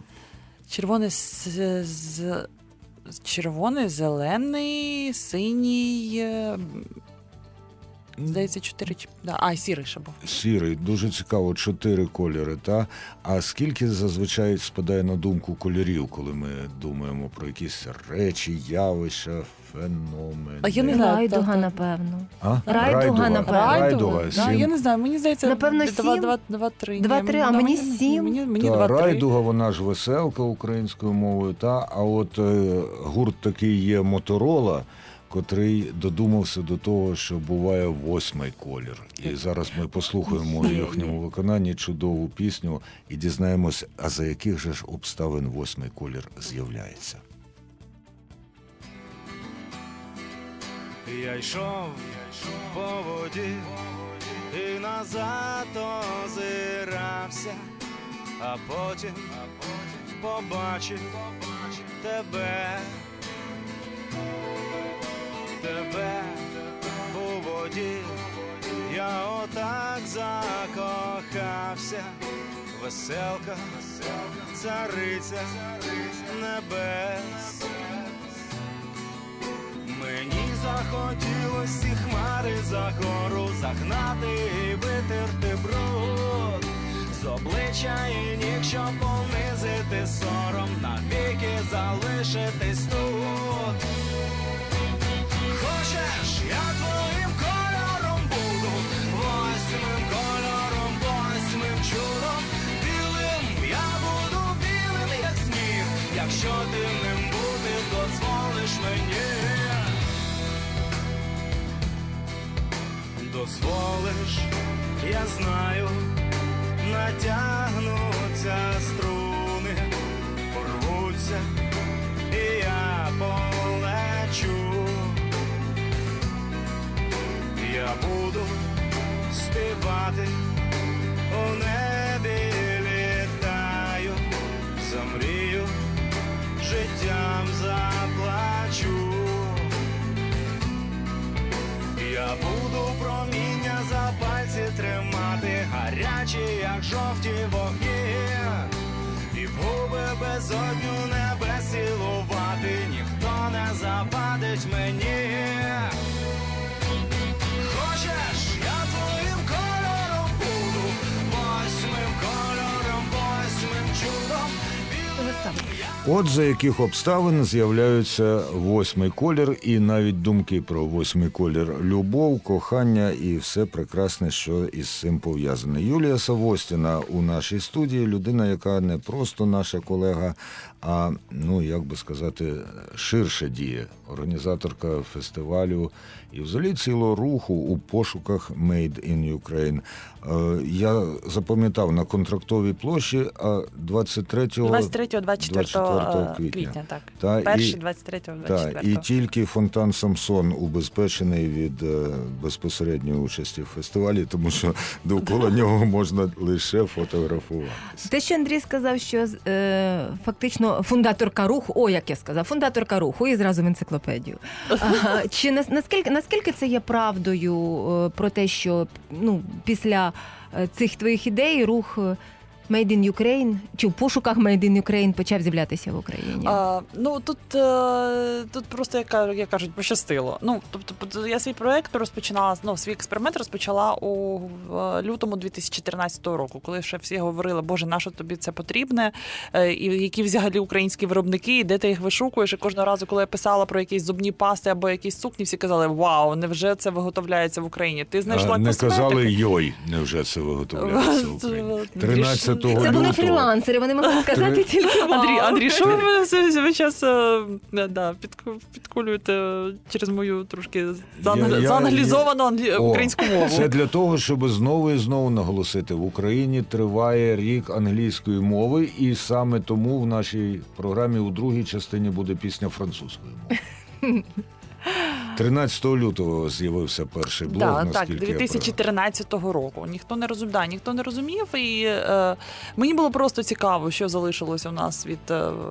Червоний, зелений, синій... Здається, 4... сірий ще був. Сірий. Дуже цікаво. 4 кольори, та? А скільки зазвичай спадає на думку кольорів, коли ми думаємо про якісь речі, явища, феномени? А я не знаю. Райдуга, напевно. А? Райдуга, напевно. Райдуга? Я не знаю, мені здається, напевно, 7? 2-3. 2-3, а мені 7. Мені 2-3. Райдуга, вона ж веселка українською мовою, та? А от гурт такий є Моторола, котрий додумався до того, що буває 8-й колір. І зараз ми послухаємо у їхньому виконанні чудову пісню і дізнаємось, а за яких же ж обставин 8-й колір з'являється. Я йшов по воді і назад озирався, а потім побачив тебе у воді, я отак закохався, веселка, цариця небес. Мені захотілось ці хмари за гору загнати і витерти бруд з обличчя і ніг, щоб понизити сором, навіки залишитись тут. Хочеш, я твоїм кольором буду, 8-м кольором, 8-м чудом, білим, я буду білим, як сніг, якщо ти ним бути дозволиш мені. Дозволиш, я знаю, натягнуться струни, порвуться, і я полечу. Я буду співати, у небі літаю, замрію, життям заплачу. Я буду проміння за пальці тримати, гарячі, як жовті вогні, і в губи безодню небес цілувати, ніхто не завадить мені. Хочеш, я твоїм кольором буду, 8-м кольором, 8-м чудом. От за яких обставин з'являються 8-й колір і навіть думки про 8-й колір. Любов, кохання і все прекрасне, що із цим пов'язане. Юлія Савостіна у нашій студії, людина, яка не просто наша колега, а, як би сказати, ширше діє. Організаторка фестивалю і взагалі цілого руху у пошуках Made in Ukraine. Я запам'ятав, на Контрактовій площі 23-24 квітня. Так. Перший 23-24. І тільки фонтан Самсон убезпечений від безпосередньої участі в фестивалі, тому що довкола нього можна лише фотографуватися. Те, що Андрій сказав, що фактично фундаторка руху, фундаторка руху, і зразу в енциклопедію. Чи наскільки це є правдою про те, що після цих твоїх ідей рух Made in Ukraine, чи в пошуках Made in Ukraine почав з'являтися в Україні? Ну, тут просто, як кажуть, пощастило. Ну, тобто, я свій проєкт розпочинала, свій експеримент розпочала у лютому 2014 року, коли ще всі говорили, боже, на що тобі це потрібне, і які взагалі українські виробники, і де ти їх вишукуєш, і кожного разу, коли я писала про якісь зубні пасти або якісь сукні, всі казали, вау, невже це виготовляється в Україні? Ти знайшла не косметику. Казали, йой, невже це виготовляється в Україні? 13 Це лютого. були фрілансери, вони могли сказати тільки вау. Андрій, що ви весь час підколюєте через мою трошки заанглізовану українську мову? Це для того, щоб знову і знову наголосити, в Україні триває рік англійської мови, і саме тому в нашій програмі у другій частині буде пісня французькою мовою. 13 лютого з'явився перший блог, наскільки 2014 року. Ніхто не розумів, і мені було просто цікаво, що залишилося у нас від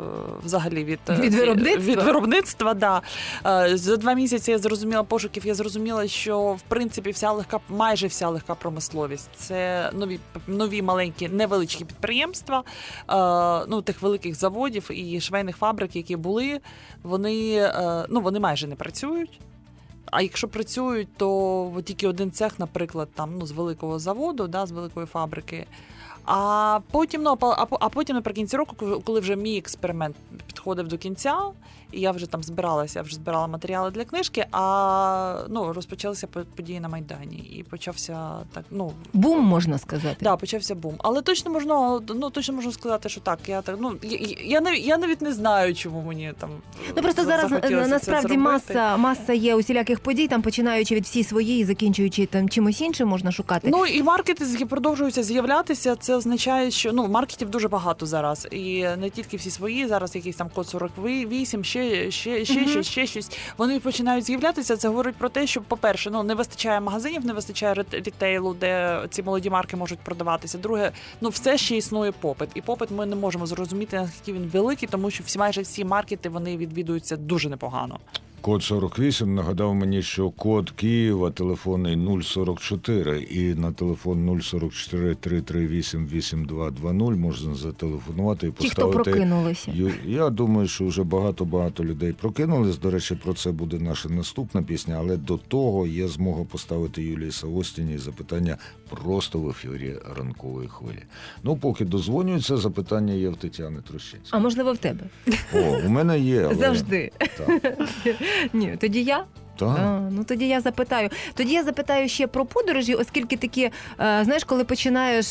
виробництва. Да. За 2 місяці я зрозуміла пошуків, я зрозуміла, що в принципі майже вся легка промисловість – це нові маленькі, невеличкі підприємства, тих великих заводів і швейних фабрик, які були, вони майже не працюють. А якщо працюють, то тільки один цех, наприклад, з великого заводу, з великої фабрики. А потім наприкінці року, коли вже мій експеримент підходив до кінця, і я вже там збирала матеріали для книжки, розпочалися події на Майдані. І почався бум, можна сказати. Так, почався бум. Але точно можна сказати, що так. Я навіть не знаю, чому мені там просто зараз насправді маса є усіляких подій, там починаючи від всі свої і закінчуючи там чимось іншим можна шукати. І маркети продовжуються з'являтися. Це означає, що маркетів дуже багато зараз. І не тільки всі свої, зараз якийсь там код 48, ще щось. Вони починають з'являтися. Це говорить про те, що, по-перше, не вистачає магазинів, не вистачає рітейлу, де ці молоді марки можуть продаватися. Друге, все ще існує попит. І попит ми не можемо зрозуміти, наскільки він великий, тому що майже всі маркети, вони відвідуються дуже непогано. Код 48 нагадав мені, що код Києва телефонний 044, і на телефон 044 338 8220 можна зателефонувати і поставити. Ті, хто прокинулися. Я думаю, що вже багато людей прокинулись. До речі, про це буде наша наступна пісня, але до того є змога поставити Юлії Савостіні запитання просто в ефірі ранкової хвилі. Поки дозвонюються, запитання є в Тетяни Трощинської. А можливо в тебе? У мене є. Але... Завжди. Так. Ні, тоді я? Так. Тоді я запитаю. Тоді я запитаю ще про подорожі, оскільки такі, коли починаєш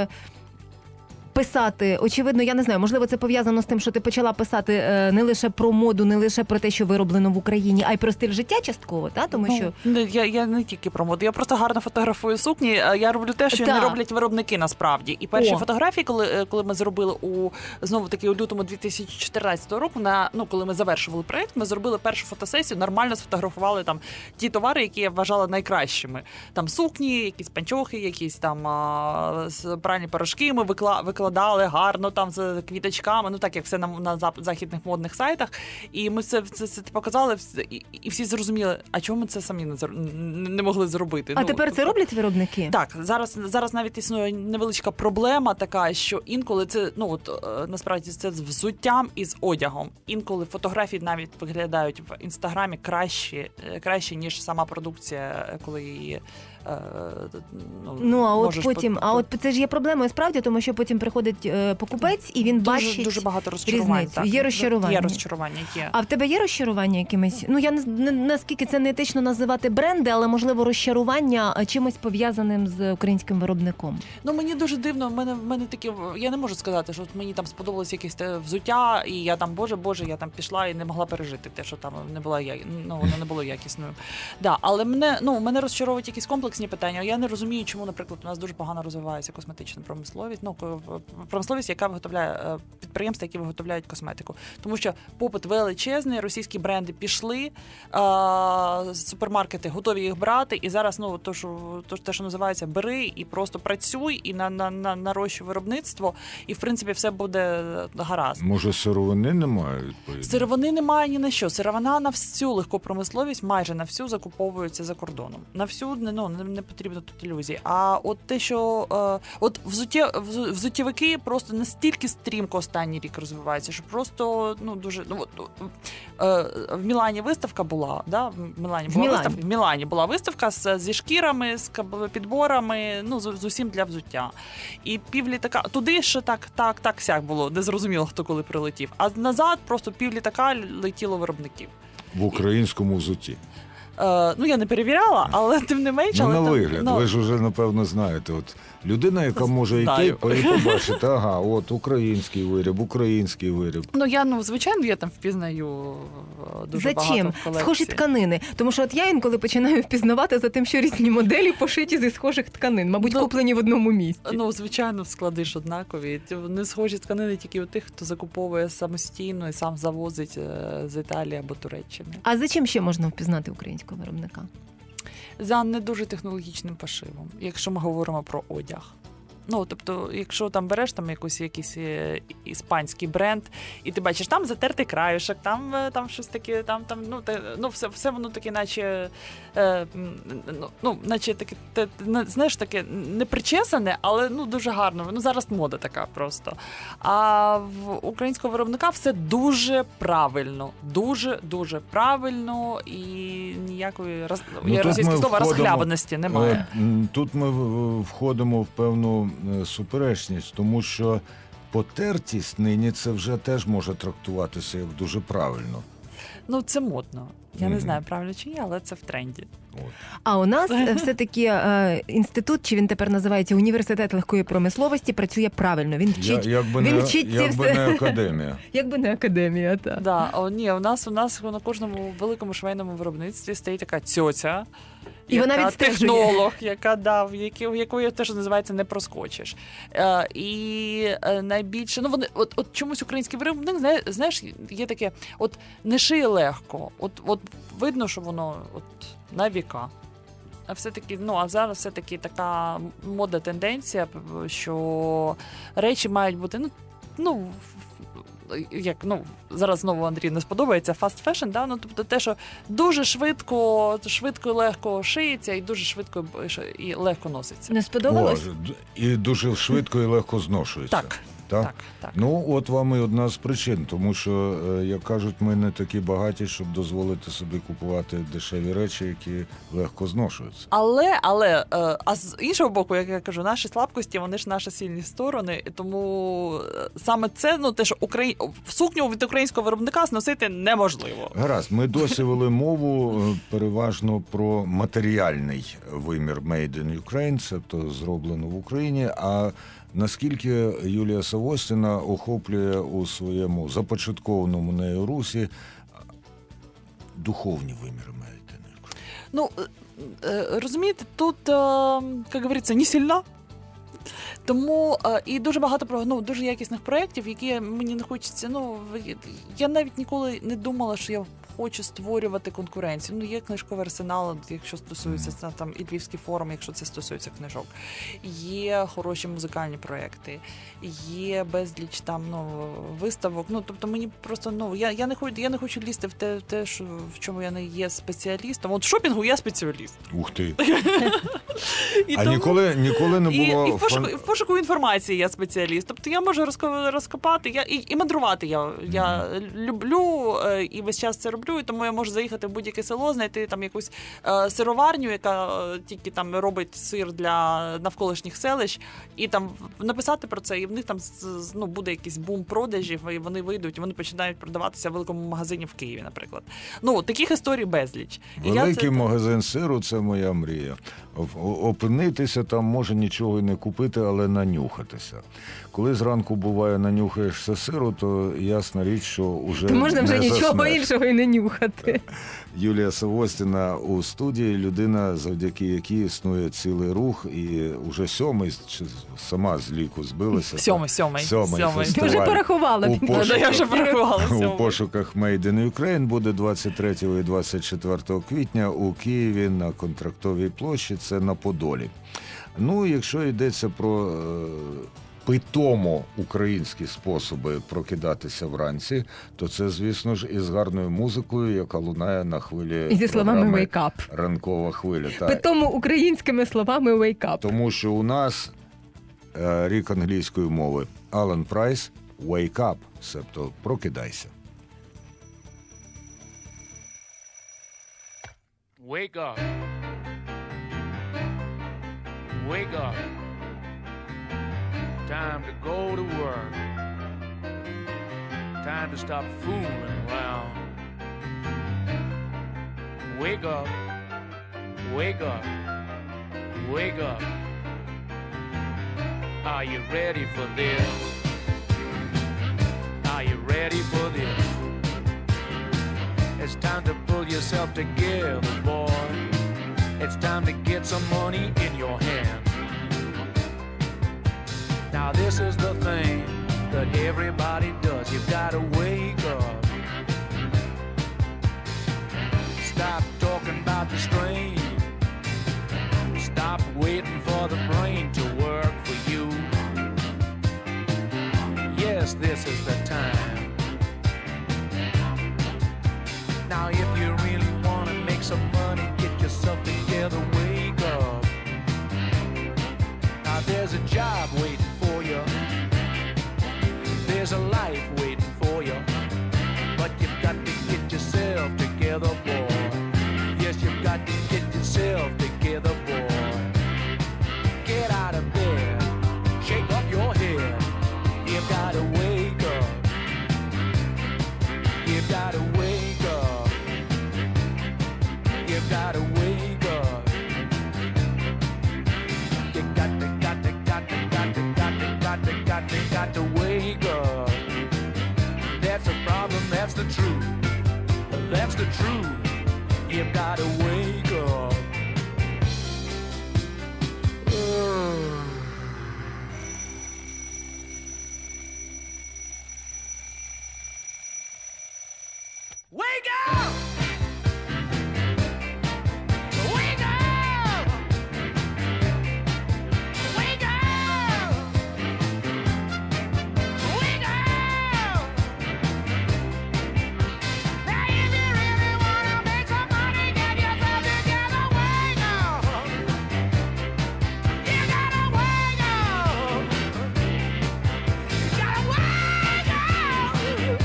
писати, очевидно, я не знаю, можливо, це пов'язано з тим, що ти почала писати не лише про моду, не лише про те, що вироблено в Україні, а й про стиль життя частково, тому що... Я не тільки про моду, я просто гарно фотографую сукні, я роблю те, що не роблять виробники насправді. І перші фотографії, коли ми зробили у лютому 2014 року, коли ми завершували проєкт, ми зробили першу фотосесію, нормально сфотографували там ті товари, які я вважала найкращими. Там сукні, якісь панчохи, якісь там пральні порошки ми викладали гарно там з квіточками, так як все на західних модних сайтах. І ми це показали, і всі зрозуміли, а чому ми це самі не могли зробити. А тепер це роблять виробники? Так, зараз навіть існує невеличка проблема така, що інколи це, насправді це з взуттям і з одягом. Інколи фотографії навіть виглядають в Інстаграмі краще, ніж сама продукція, коли її от це ж є проблемою справді, тому що потім приходить покупець і він бачить дуже багато розчарувань. Різницю. Є розчарування. Є розчарування. А в тебе є розчарування якимись? Я не наскільки це не етично називати бренди, але можливо розчарування чимось пов'язаним з українським виробником. Мені дуже дивно. В мене такі, я не можу сказати, що мені там сподобалось якесь взуття, і я там боже, я там пішла і не могла пережити те, що там воно не було якісною. Да, але мене розчаровують якісь комплексні питання. Я не розумію, чому, наприклад, у нас дуже погано розвивається косметична промисловість. Промисловість, яка виготовляє підприємства, які виготовляють косметику. Тому що попит величезний, російські бренди пішли, супермаркети готові їх брати, і зараз те, що називається, бери і просто працюй, і нарощуй виробництво, і в принципі все буде гаразд. Може, сировини немає відповідно? Сировини немає ні на що. Сировина на всю легкопромисловість, майже на всю закуповується за кордоном. На всю не потрібно тут ілюзії. А от те, що взуттєвики просто настільки стрімко останній рік розвиваються, що просто дуже в Мілані виставка була, да? В Мілані була виставка зі шкірами, з підборами, з усім для взуття. І півлітака туди ще так сяк було, не зрозуміло, хто коли прилетів. А назад просто півлітака летіло виробників. В українському взутті. Я не перевіряла, але тим не менше. На вигляд, ви ж вже, напевно, знаєте. От людина, яка може йти і побачити, український виріб. Звичайно, я там впізнаю дуже багато колекцій. Схожі тканини. Тому що я інколи починаю впізнавати за тим, що різні моделі пошиті зі схожих тканин, мабуть, куплені в одному місці. Звичайно, склади ж однакові. Не схожі тканини тільки у тих, хто закуповує самостійно і сам завозить з Італії або Туреччини. А за чим ще можна впізнати українського виробника? За не дуже технологічним пошивом, якщо ми говоримо про одяг. Тобто, якщо там береш якийсь іспанський бренд, і ти бачиш, там затертий краюшок, там щось таке, все воно таке, наче таке, знаєш, таке не причесане, але дуже гарно. Зараз мода така просто. А в українського виробника все дуже правильно. Дуже правильно, і ніякої російське слово розхлябаності немає. Тут ми входимо в певну суперечність, тому що потертість нині це вже теж може трактуватися як дуже правильно. Це модно. Я не знаю, правильно чи ні, але це в тренді. А у нас все-таки інститут, чи він тепер називається Університет легкої промисловості, працює правильно. Він вчить. Якби не академія. Якби не академія, так. У нас на кожному великому швейному виробництві стоїть така цьоця, і вона відстежує. Технолог, в якої те, що називається, не проскочиш. І найбільше, от чомусь український виробник, знаєш, є таке, не шиє легко, от видно, що воно на віка. А все-таки, а зараз все-таки така мода, тенденція, що речі мають бути, зараз знову Андрію не сподобається fast fashion, тобто те, що дуже швидко і легко шиється, і дуже швидко і легко носиться. Не сподобалось? І дуже швидко і легко зношується. Так? От вам і одна з причин, тому що, як кажуть, ми не такі багаті, щоб дозволити собі купувати дешеві речі, які легко зношуються. Але а з іншого боку, як я кажу, наші слабкості, вони ж наші сильні сторони, тому саме це, те, що сукню від українського виробника зносити неможливо. Гаразд, ми досі вели мову переважно про матеріальний вимір Made in Ukraine, тобто зроблено в Україні, а наскільки Юлія Савостіна охоплює у своєму започаткованому нею русі духовні виміри Made in Ukraine? Розумієте, тут, як говориться, не сильно. Тому і дуже багато дуже якісних проєктів, які мені не хочеться. Я навіть ніколи не думала, що я хочу створювати конкуренцію. Є книжковий арсенал, якщо стосується і Львівський форум, якщо це стосується книжок. Є хороші музикальні проєкти, є безліч виставок. Тобто мені просто я не хочу лізти в те, що в чому я не є спеціалістом. От в шопінгу я спеціаліст. Ух ти. А ніколи не було... І в пошуку інформації я спеціаліст. Тобто я можу розкопати, і мандрувати я люблю, і весь час це роблю, і тому я можу заїхати в будь-яке село, знайти там якусь сироварню, яка тільки там робить сир для навколишніх селищ, і там написати про це, і в них там буде якийсь бум продажів, і вони вийдуть, і вони починають продаватися в великому магазині в Києві, наприклад. Таких історій безліч. Великий магазин сиру – це моя мрія. Опинитися там, може нічого і не купити, але нанюхатися. Коли зранку, буває, нанюхаєшся сиру, то ясна річ, що вже то можна вже нічого заснеш. іншого і не нюхати. Юлія Савостіна у студії, людина, завдяки якій існує цілий рух, і уже 7-й, чи сама з ліку збилася. 7-й. Ти вже порахувала. Я вже порахувала. У пошуках Made in Ukraine буде 23 і 24 квітня у Києві на Контрактовій площі, це на Подолі. Ну, якщо йдеться про питомо українські способи прокидатися вранці, то це, звісно ж, із гарною музикою, яка лунає на хвилі І зі словами програми «Wake up». «Ранкова хвиля». Питому українськими словами «Wake up». Тому що у нас рік англійської мови. Алан Прайс «Wake up», себто «Прокидайся». Wake up. Wake up. Time to go to work. Time to stop fooling around. Wake up. Wake up. Wake up. Are you ready for this? Are you ready for this? It's time to pull yourself together, boy. It's time to get some money in your hand. Now this is the thing that everybody does. You've got to wake up. Stop talking about the strain. Stop waiting for the brain to work for you. Yes, this is the time. Now if you really want to make some money, get yourself together, wake up. Now there's a job waiting for you. There's a life waiting for you. But you've got to get yourself together, boy. Yes, you've got to get yourself together, boy. Get out of bed, shake up your head. You've got to wake up. You've got to wake up. You've got to wake up. You got to wake up. That's a problem, that's the truth. That's the truth. You've got to wake up. Wake up! Wake up! Wake up! Wake up! Now if you really wanna make some money, get yourself together, wake up! You gotta wake up! You gotta wake up!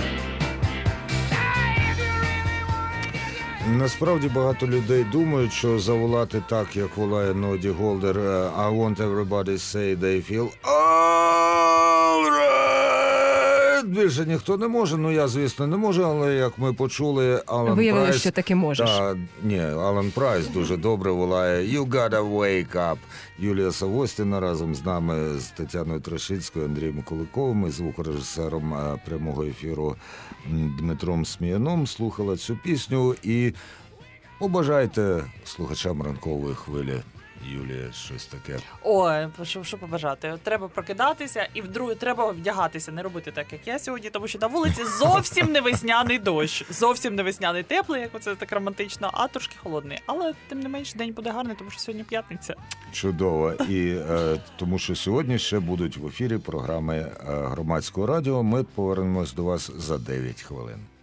Насправді багато людей думають, що заволати так, як волає Ноді Голдер, I want everybody say they feel all right. Більше ніхто не може, ну я, звісно, не можу, але як ми почули, Алан Виявилося, Прайс... що таки можеш. Алан Прайс дуже добре волає You gotta wake up. Юлія Савостіна разом з нами, з Тетяною Трашицькою, Андрієм Куликовим і звукорежисером прямого ефіру Дмитром Сміяном слухала цю пісню. І побажайте слухачам ранкової хвилі, Юлія, щось таке. Ой, що побажати? Треба прокидатися, і вдруге треба вдягатися, не робити так, як я сьогодні, тому що на вулиці зовсім не весняний дощ, зовсім не весняний теплий, як оце так романтично, а трошки холодний. Але тим не менш день буде гарний, тому що сьогодні п'ятниця. Чудово. І тому що сьогодні ще будуть в ефірі програми Громадського радіо. Ми повернемось до вас за 9 хвилин.